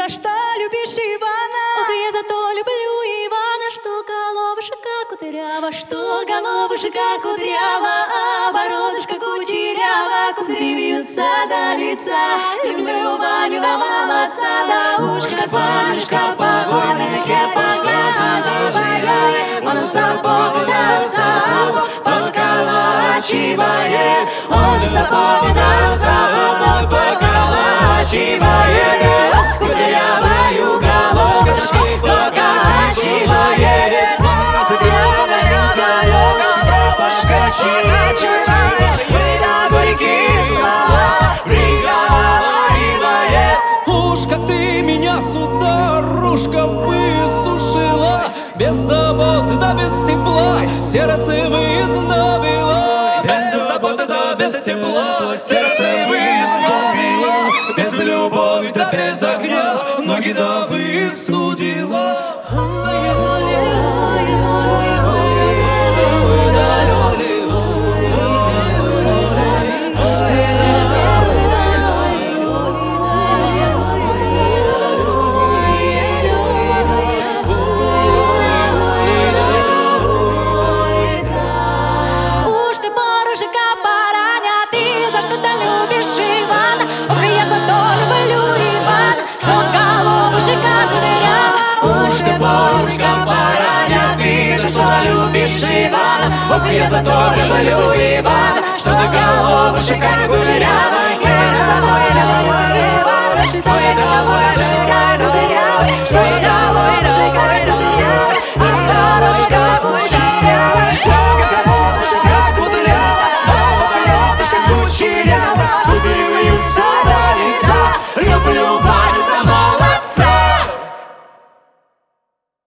за что любишь Ивана? Ох, я зато люблю Ивана, что головушка кудрява, что головушка кудрява, а бородушка кучерява, кудри вьются до лица. Люблю Ваню, да молодца, да ушка, Ванюшка, погода, он сапог да сапог поколачивает, он сапог да сапог поколачивает, кудрявою головушка покачивает, кудрявая головушка покачивает, и на горькие слова приговаривает. Уж как ты меня, сударушка, высушила, без заботы да без тепла, сердце вызнавила. Без заботы да без тепла, сердце вызнавила. Без любови да без огня, ноги да выстудила. Ох, я зато люблю Ивана, что ты головушка кудрява. Я зато люблю Ивана, что ты головушка